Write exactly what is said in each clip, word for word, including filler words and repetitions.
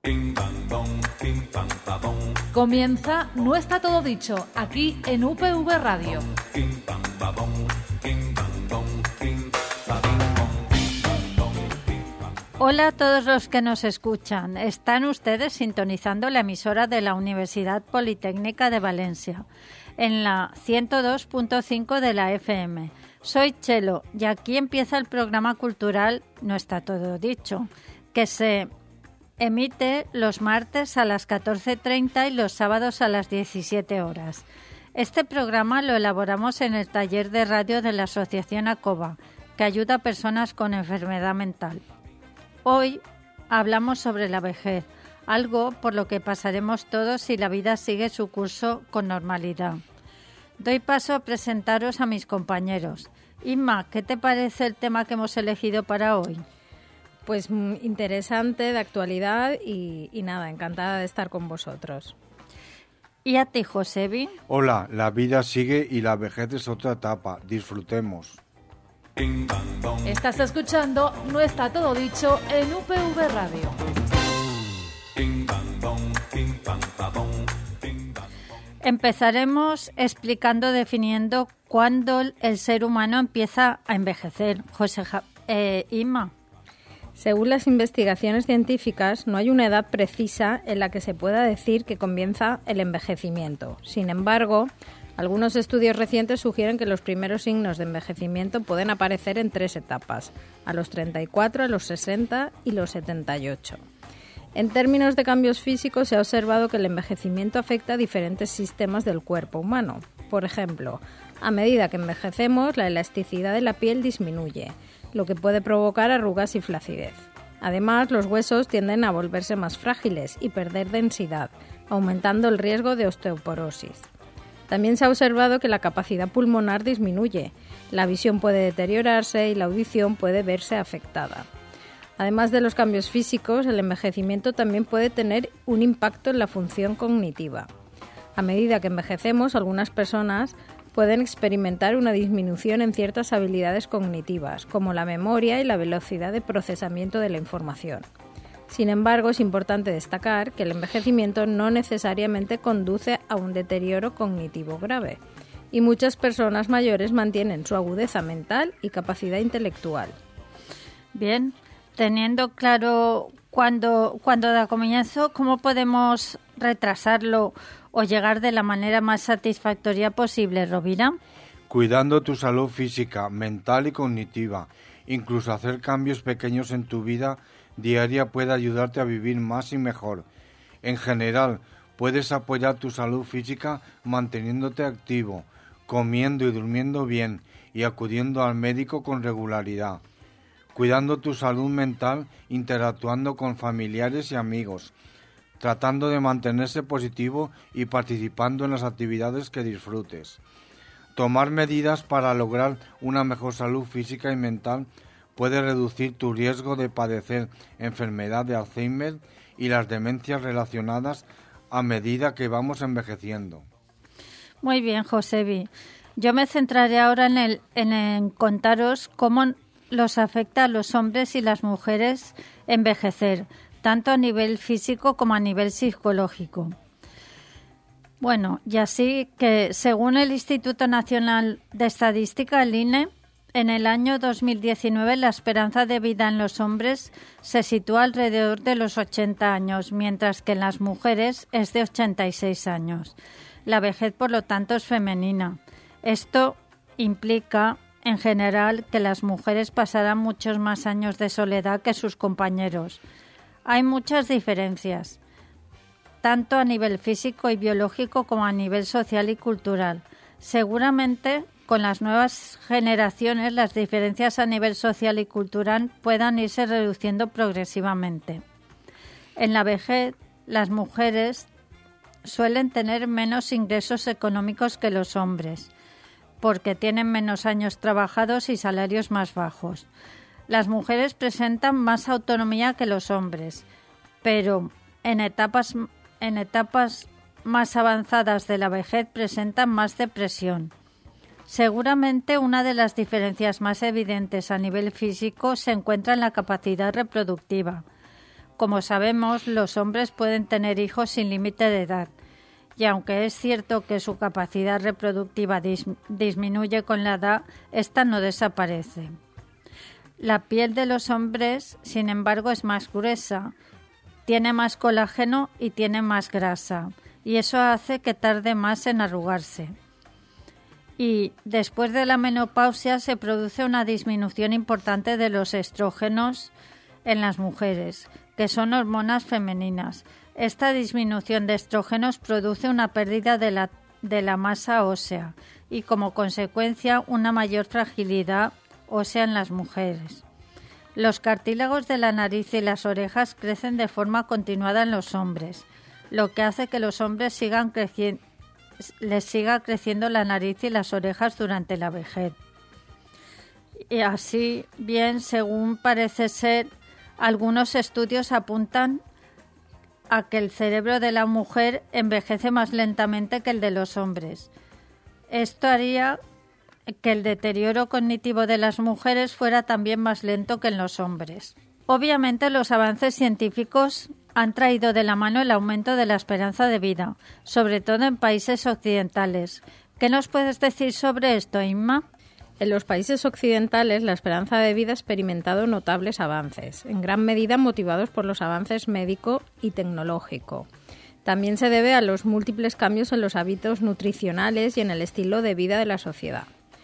Comienza No está todo dicho, aquí en U P V Radio. Hola a todos los que nos escuchan. Están ustedes sintonizando la emisora de la Universidad Politécnica de Valencia, en la ciento dos punto cinco de la F M. Soy Chelo y aquí empieza el programa cultural No está todo dicho, que se emite los martes a las catorce treinta y los sábados a las diecisiete horas. Este programa lo elaboramos en el taller de radio de la Asociación ACOBA, que ayuda a personas con enfermedad mental. Hoy hablamos sobre la vejez, algo por lo que pasaremos todos si la vida sigue su curso con normalidad. Doy paso a presentaros a mis compañeros. Inma, ¿qué te parece el tema que hemos elegido para hoy? Pues interesante, de actualidad y, y nada, encantada de estar con vosotros. ¿Y a ti, Josebi? Hola, la vida sigue y la vejez es otra etapa. Disfrutemos. Estás escuchando No está todo dicho en U P V Radio. Empezaremos explicando, definiendo cuándo el ser humano empieza a envejecer. José ja- eh, Inma. Según las investigaciones científicas, no hay una edad precisa en la que se pueda decir que comienza el envejecimiento. Sin embargo, algunos estudios recientes sugieren que los primeros signos de envejecimiento pueden aparecer en tres etapas: a los treinta y cuatro, a los sesenta y los setenta y ocho. En términos de cambios físicos, se ha observado que el envejecimiento afecta a diferentes sistemas del cuerpo humano. Por ejemplo, a medida que envejecemos, la elasticidad de la piel disminuye, lo que puede provocar arrugas y flacidez. Además, los huesos tienden a volverse más frágiles y perder densidad, aumentando el riesgo de osteoporosis. También se ha observado que la capacidad pulmonar disminuye, la visión puede deteriorarse y la audición puede verse afectada. Además de los cambios físicos, el envejecimiento también puede tener un impacto en la función cognitiva. A medida que envejecemos, algunas personas pueden experimentar una disminución en ciertas habilidades cognitivas, como la memoria y la velocidad de procesamiento de la información. Sin embargo, es importante destacar que el envejecimiento no necesariamente conduce a un deterioro cognitivo grave, y muchas personas mayores mantienen su agudeza mental y capacidad intelectual. Bien, teniendo claro cuándo, cuándo da comienzo, ¿cómo podemos retrasarlo o llegar de la manera más satisfactoria posible, Rovira? Cuidando tu salud física, mental y cognitiva. Incluso hacer cambios pequeños en tu vida diaria puede ayudarte a vivir más y mejor. En general, puedes apoyar tu salud física manteniéndote activo, comiendo y durmiendo bien y acudiendo al médico con regularidad. Cuidando tu salud mental, interactuando con familiares y amigos, tratando de mantenerse positivo y participando en las actividades que disfrutes. Tomar medidas para lograr una mejor salud física y mental puede reducir tu riesgo de padecer enfermedad de Alzheimer y las demencias relacionadas a medida que vamos envejeciendo. Muy bien, Josebi. Yo me centraré ahora en, el, en, en contaros cómo los afecta a los hombres y las mujeres envejecer, tanto a nivel físico como a nivel psicológico. Bueno, y así que según el Instituto Nacional de Estadística, el I N E, en el año dos mil diecinueve la esperanza de vida en los hombres se sitúa alrededor de los ochenta años, mientras que en las mujeres es de ochenta y seis años. La vejez, por lo tanto, es femenina. Esto implica, en general, que las mujeres pasarán muchos más años de soledad que sus compañeros. Hay muchas diferencias, tanto a nivel físico y biológico como a nivel social y cultural. Seguramente, con las nuevas generaciones, las diferencias a nivel social y cultural puedan irse reduciendo progresivamente. En la vejez, las mujeres suelen tener menos ingresos económicos que los hombres, porque tienen menos años trabajados y salarios más bajos. Las mujeres presentan más autonomía que los hombres, pero en etapas, en etapas más avanzadas de la vejez presentan más depresión. Seguramente una de las diferencias más evidentes a nivel físico se encuentra en la capacidad reproductiva, como sabemos, los hombres pueden tener hijos sin límite de edad. Y aunque es cierto que su capacidad reproductiva dis- disminuye con la edad, esta no desaparece. La piel de los hombres, sin embargo, es más gruesa, tiene más colágeno y tiene más grasa, y eso hace que tarde más en arrugarse. Y después de la menopausia se produce una disminución importante de los estrógenos en las mujeres, que son hormonas femeninas. Esta disminución de estrógenos produce una pérdida de la, de la masa ósea y, como consecuencia, una mayor fragilidad ósea en las mujeres. Los cartílagos de la nariz y las orejas crecen de forma continuada en los hombres, lo que hace que los hombres sigan creciendo, les siga creciendo la nariz y las orejas durante la vejez. Y así bien, según parece ser, algunos estudios apuntan a que el cerebro de la mujer envejece más lentamente que el de los hombres. Esto haría que el deterioro cognitivo de las mujeres fuera también más lento que en los hombres. Obviamente, los avances científicos han traído de la mano el aumento de la esperanza de vida, sobre todo en países occidentales. ¿Qué nos puedes decir sobre esto, Inma? En los países occidentales, la esperanza de vida ha experimentado notables avances, en gran medida motivados por los avances médico y tecnológico. También se debe a los múltiples cambios en los hábitos nutricionales y en el estilo de vida de la sociedad.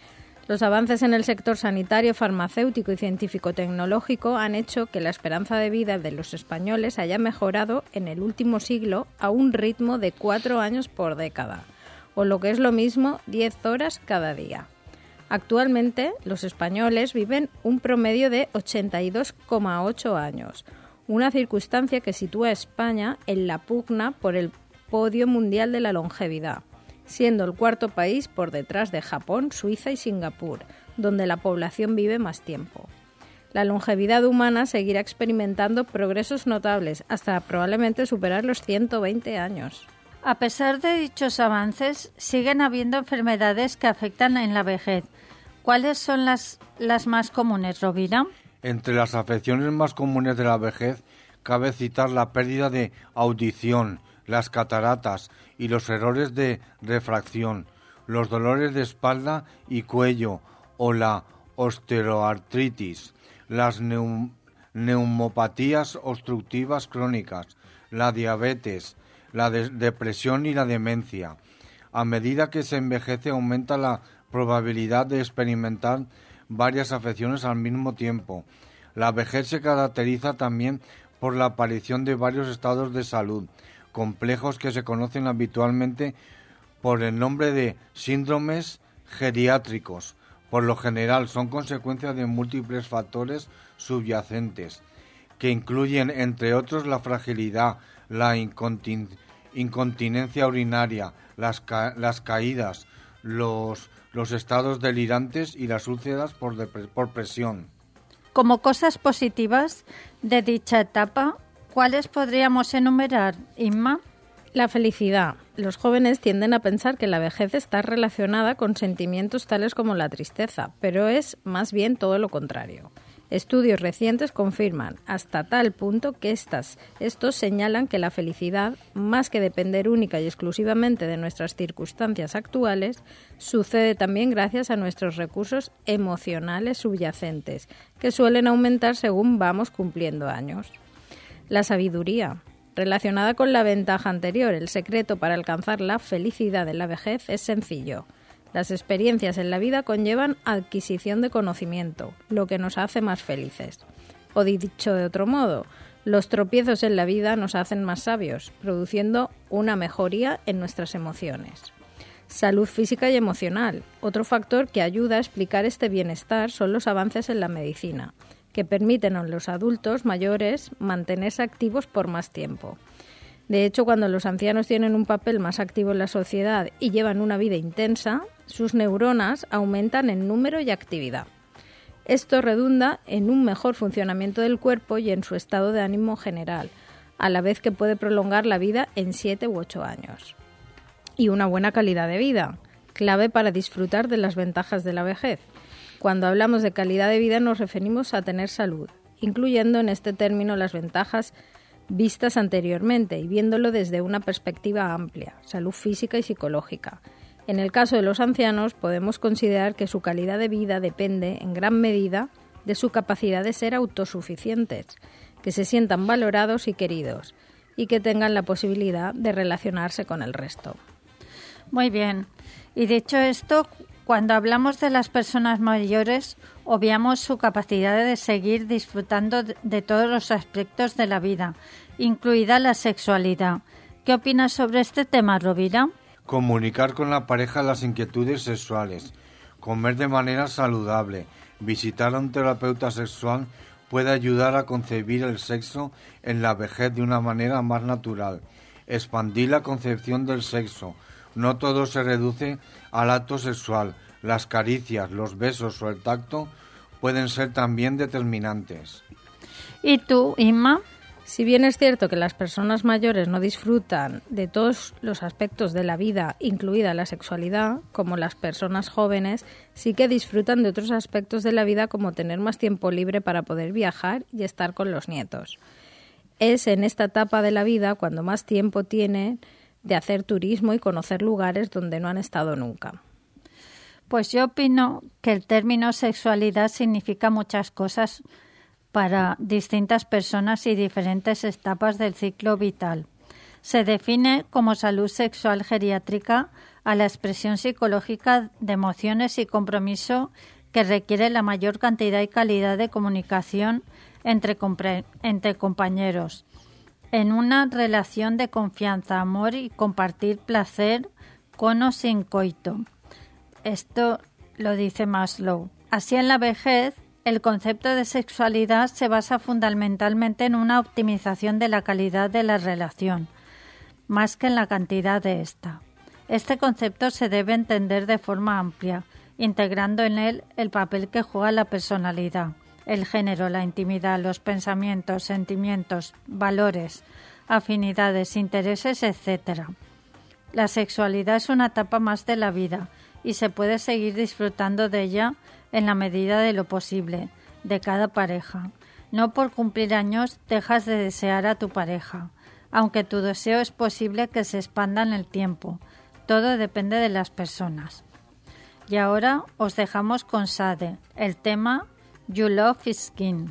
Los avances en el sector sanitario, farmacéutico y científico-tecnológico han hecho que la esperanza de vida de los españoles haya mejorado en el último siglo a un ritmo de cuatro años por década, o lo que es lo mismo, diez horas cada día. Actualmente, los españoles viven un promedio de ochenta y dos coma ocho años, una circunstancia que sitúa a España en la pugna por el podio mundial de la longevidad, siendo el cuarto país por detrás de Japón, Suiza y Singapur, donde la población vive más tiempo. La longevidad humana seguirá experimentando progresos notables hasta probablemente superar los ciento veinte años. A pesar de dichos avances, siguen habiendo enfermedades que afectan en la vejez. ¿Cuáles son las, las más comunes, Rovira? Entre las afecciones más comunes de la vejez cabe citar la pérdida de audición, las cataratas y los errores de refracción, los dolores de espalda y cuello o la osteoartritis, las neum- neumopatías obstructivas crónicas, la diabetes, la de- depresión y la demencia. A medida que se envejece aumenta la probabilidad de experimentar varias afecciones al mismo tiempo. La vejez se caracteriza también por la aparición de varios estados de salud complejos que se conocen habitualmente por el nombre de síndromes geriátricos. Por lo general son consecuencia de múltiples factores subyacentes, que incluyen, entre otros, la fragilidad, la incontin- incontinencia urinaria, las, ca- las caídas, los, los estados delirantes y las úlceras por, depre- por presión. Como cosas positivas de dicha etapa, ¿cuáles podríamos enumerar, Inma? La felicidad. Los jóvenes tienden a pensar que la vejez está relacionada con sentimientos tales como la tristeza, pero es más bien todo lo contrario. Estudios recientes confirman hasta tal punto que estas, estos señalan que la felicidad, más que depender única y exclusivamente de nuestras circunstancias actuales, sucede también gracias a nuestros recursos emocionales subyacentes, que suelen aumentar según vamos cumpliendo años. La sabiduría. Relacionada con la ventaja anterior, el secreto para alcanzar la felicidad en la vejez es sencillo. Las experiencias en la vida conllevan adquisición de conocimiento, lo que nos hace más felices. O dicho de otro modo, los tropiezos en la vida nos hacen más sabios, produciendo una mejoría en nuestras emociones. Salud física y emocional. Otro factor que ayuda a explicar este bienestar son los avances en la medicina, que permiten a los adultos mayores mantenerse activos por más tiempo. De hecho, cuando los ancianos tienen un papel más activo en la sociedad y llevan una vida intensa, sus neuronas aumentan en número y actividad. Esto redunda en un mejor funcionamiento del cuerpo y en su estado de ánimo general, a la vez que puede prolongar la vida en siete u ocho años. Y una buena calidad de vida, clave para disfrutar de las ventajas de la vejez. Cuando hablamos de calidad de vida nos referimos a tener salud, incluyendo en este término las ventajas vistas anteriormente y viéndolo desde una perspectiva amplia, salud física y psicológica. En el caso de los ancianos, podemos considerar que su calidad de vida depende, en gran medida, de su capacidad de ser autosuficientes, que se sientan valorados y queridos, y que tengan la posibilidad de relacionarse con el resto. Muy bien. Y dicho esto, cuando hablamos de las personas mayores, obviamos su capacidad de seguir disfrutando de todos los aspectos de la vida, incluida la sexualidad. ¿Qué opinas sobre este tema, Rovira? Comunicar con la pareja las inquietudes sexuales, comer de manera saludable, visitar a un terapeuta sexual puede ayudar a concebir el sexo en la vejez de una manera más natural, expandir la concepción del sexo. No todo se reduce al acto sexual. Las caricias, los besos o el tacto pueden ser también determinantes. ¿Y tú, Inma? Si bien es cierto que las personas mayores no disfrutan de todos los aspectos de la vida, incluida la sexualidad, como las personas jóvenes, sí que disfrutan de otros aspectos de la vida como tener más tiempo libre para poder viajar y estar con los nietos. Es en esta etapa de la vida cuando más tiempo tienen de hacer turismo y conocer lugares donde no han estado nunca. Pues yo opino que el término sexualidad significa muchas cosas para distintas personas y diferentes etapas del ciclo vital. Se define como salud sexual geriátrica a la expresión psicológica de emociones y compromiso que requiere la mayor cantidad y calidad de comunicación entre, compre- entre compañeros, en una relación de confianza, amor y compartir placer con o sin coito. Esto lo dice Maslow. Así, en la vejez, el concepto de sexualidad se basa fundamentalmente en una optimización de la calidad de la relación, más que en la cantidad de esta. Este concepto se debe entender de forma amplia, integrando en él el papel que juega la personalidad, el género, la intimidad, los pensamientos, sentimientos, valores, afinidades, intereses, etcétera. La sexualidad es una etapa más de la vida y se puede seguir disfrutando de ella en la medida de lo posible, de cada pareja. No por cumplir años dejas de desear a tu pareja, aunque tu deseo es posible que se expanda en el tiempo. Todo depende de las personas. Y ahora os dejamos con Sade, el tema You Love Is King.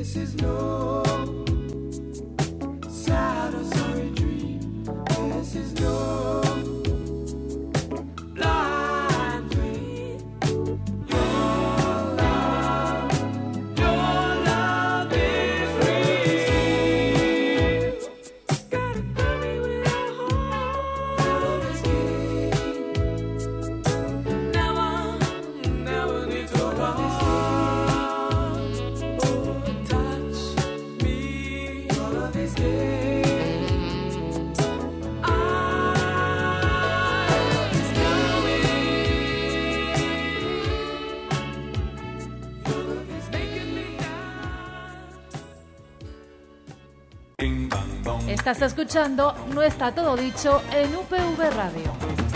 Estás escuchando No está todo dicho en U P V Radio.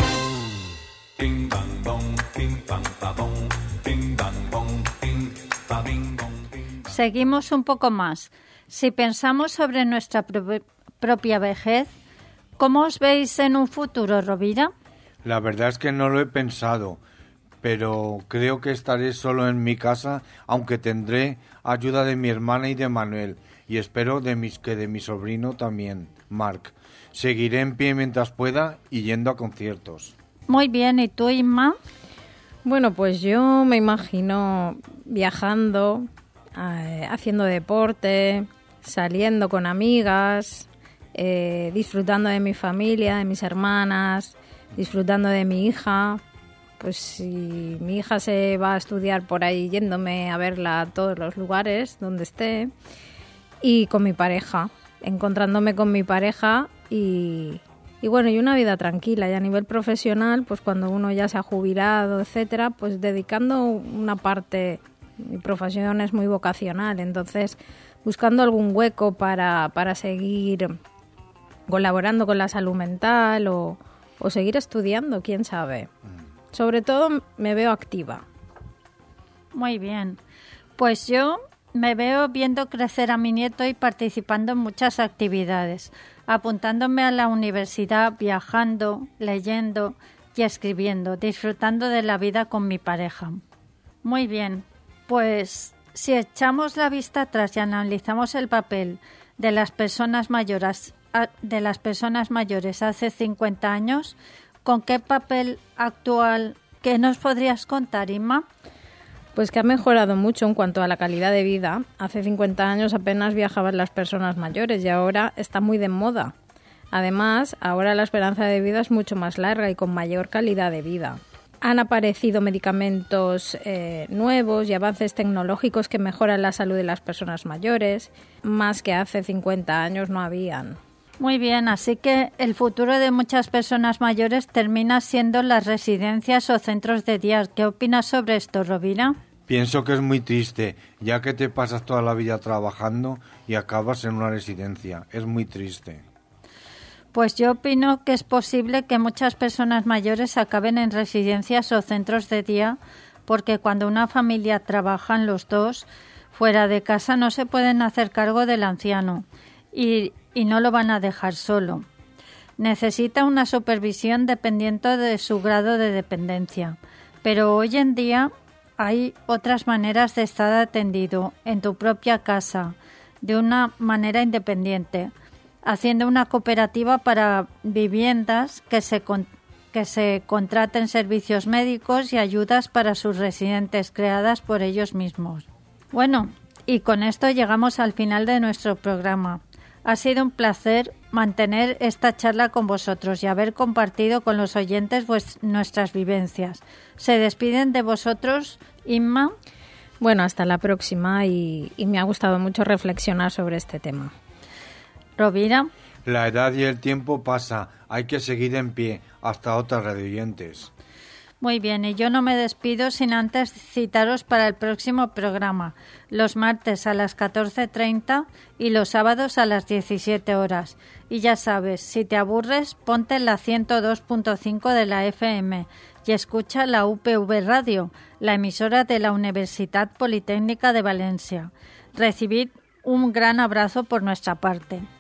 Seguimos un poco más. Si pensamos sobre nuestra pro- propia vejez, ¿cómo os veis en un futuro, Rovira? La verdad es que no lo he pensado, pero creo que estaré solo en mi casa, aunque tendré ayuda de mi hermana y de Manuel, y espero de mis, que de mi sobrino también, Marc. Seguiré en pie mientras pueda y yendo a conciertos. Muy bien, ¿y tú, Inma? Bueno, pues yo me imagino viajando, eh, haciendo deporte, saliendo con amigas, eh, disfrutando de mi familia, de mis hermanas, disfrutando de mi hija. Pues si mi hija se va a estudiar por ahí, yéndome a verla a todos los lugares donde esté, y con mi pareja, encontrándome con mi pareja y, y bueno, y una vida tranquila. Y a nivel profesional, pues cuando uno ya se ha jubilado, etcétera, pues dedicando una parte, mi profesión es muy vocacional, entonces buscando algún hueco para, para seguir colaborando con la salud mental o, o seguir estudiando, quién sabe. Sobre todo me veo activa. Muy bien. Pues yo me veo viendo crecer a mi nieto y participando en muchas actividades, apuntándome a la universidad, viajando, leyendo y escribiendo, disfrutando de la vida con mi pareja. Muy bien. Pues si echamos la vista atrás y analizamos el papel de las personas mayores, de las personas mayores hace cincuenta años, ¿con qué papel actual qué nos podrías contar, Inma? Pues que ha mejorado mucho en cuanto a la calidad de vida. Hace cincuenta años apenas viajaban las personas mayores y ahora está muy de moda. Además, ahora la esperanza de vida es mucho más larga y con mayor calidad de vida. Han aparecido medicamentos eh, nuevos y avances tecnológicos que mejoran la salud de las personas mayores, más que hace cincuenta años no habían. Muy bien, así que el futuro de muchas personas mayores termina siendo las residencias o centros de día. ¿Qué opinas sobre esto, Rovira? Pienso que es muy triste, ya que te pasas toda la vida trabajando y acabas en una residencia. Es muy triste. Pues yo opino que es posible que muchas personas mayores acaben en residencias o centros de día, porque cuando una familia trabajan los dos fuera de casa no se pueden hacer cargo del anciano y, y no lo van a dejar solo. Necesita una supervisión dependiendo de su grado de dependencia, pero hoy en día hay otras maneras de estar atendido en tu propia casa de una manera independiente, haciendo una cooperativa para viviendas que se, con, que se contraten servicios médicos y ayudas para sus residentes creadas por ellos mismos. Bueno, y con esto llegamos al final de nuestro programa. Ha sido un placer mantener esta charla con vosotros y haber compartido con los oyentes pues, nuestras vivencias. Se despiden de vosotros, Inma. Bueno, hasta la próxima y, y me ha gustado mucho reflexionar sobre este tema. Rovira. La edad y el tiempo pasa, hay que seguir en pie, hasta otras radioyentes. Muy bien, y yo no me despido sin antes citaros para el próximo programa, los martes a las catorce treinta y los sábados a las diecisiete horas. Y ya sabes, si te aburres, ponte la ciento dos punto cinco de la F M y escucha la U P V Radio, la emisora de la Universidad Politécnica de Valencia. Recibid un gran abrazo por nuestra parte.